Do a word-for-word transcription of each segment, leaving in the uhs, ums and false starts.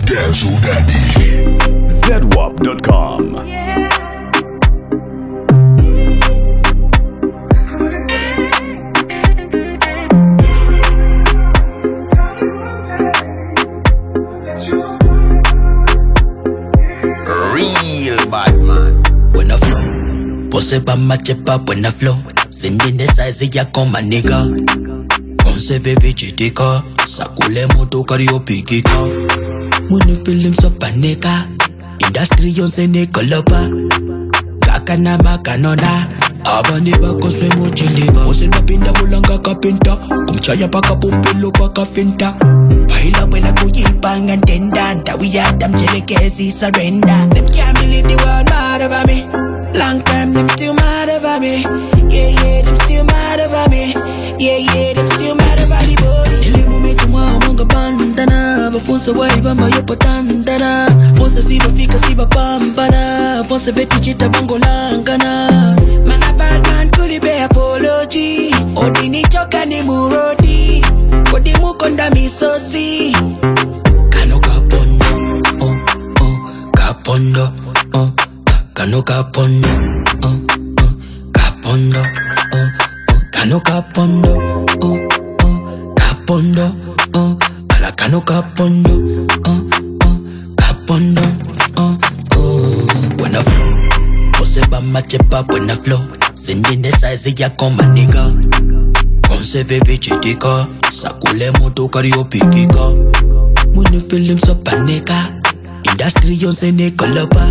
Dazzle Dandy. zedwap dot com. Real bad man. When I flow, pose pa machepa when I flow. Sending the size ya koma nigga. Konse veve chitika, sakule moto kario pikika. Muni film so paneka, industry yonse ne kolopa. Kaka na makanona, abani bako swe mochiliba. Mosen mapinda mulanga kapinta, kumchaya paka pumpilo paka finta. Bahila wena kuyipanga ntendanta, we had them jelekezi surrender. Them can't believe the world mad over me. Long time them still mad over me. Yeah, yeah, them still mad over me. Yeah, yeah, them still mad over the boy. Nilimu mituma wanga bandana, bafunsa waiba mayopo tandana. Bonsa siba fika siba pambana, fonsa veti chita bango langana. Man a bad man kuli be apology. Odini choka ni murodi, kodi mukonda misozi. Kano kapondo, oh, oh, kapondo, oh. Kano kapondo, oh, oh, kapondo, oh, oh, kano kapondo, oh, oh, kapondo, oh, ala kano kapondo, oh, oh, kapondo, oh, oh. When I flow, pose ba machepa when I flow, sending the size ya koma nigga. Konse veve chitika, sakule moto kario pikika. Muni film so paneka, industry yonse ne kolopa.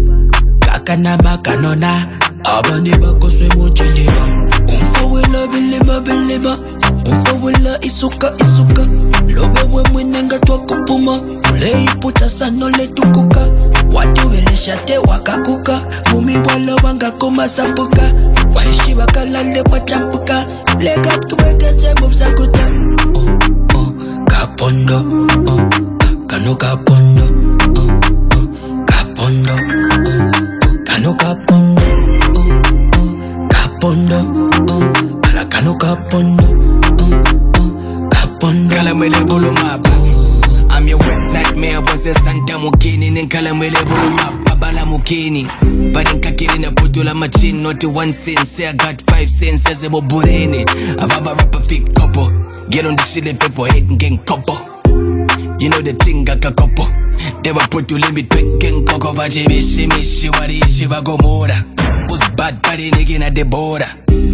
Kana makanona, abani bako swe mochiliba. Unfa wela bilima bilima, unfa wela isuka isuka. Lobe we mwenenga twa kupuma, ule iputa sano le tukuka. Watu wele shate wakakuka, mumi wala wanga kuma sapuka. Waishi wakalale wachampuka, legat kubeke jemub sakuta. Oh, oh, kapondo, oh, kano kapondo, oh, oh, kapondo, oh. Kano kapondo, oh, oh, kapondo, oh, ala kano kapondo, oh, oh, kapondo. Kalamele bolo mapa, I'm your worst nightmare. Was a Santa Mukini, and Kalamele bolo mapa, Bala Mukini. But in Kakiri Putula machine, not to one cent. Say I got five cents as a boburene. I have a rapper fit couple. Get on the shit and pay for head and gang couple. You know the thing got a couple. They were put to limit drinking cocoa vache mishi mishi wari shiva gomora. Was bad party nigga na the border.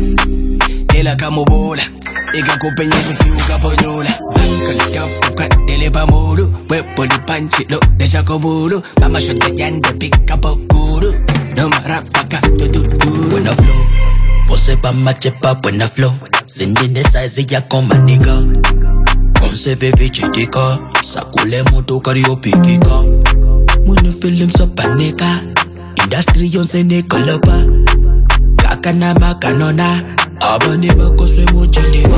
Ela kamobola. Ega kopenya kupiuka ponyola. Banka kapuka telepa muru. Wepo di panchi lo de chakomuru. Mama shot the yanda pick up a guru. No marapaka to do do. When I flow, pose pa machepa when I flow. Sending the size ya koma nigga. Konse veve chitika, sakule moto kario pikika. Muni film so paneka, industry yonse ne kolopa. Kaka na makanona, abani bako swe mochiliba.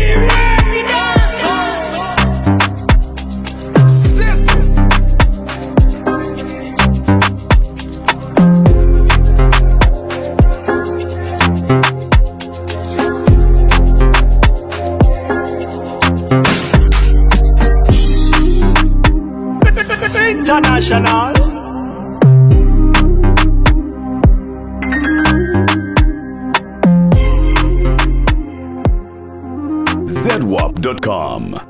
International. zedwap dot com.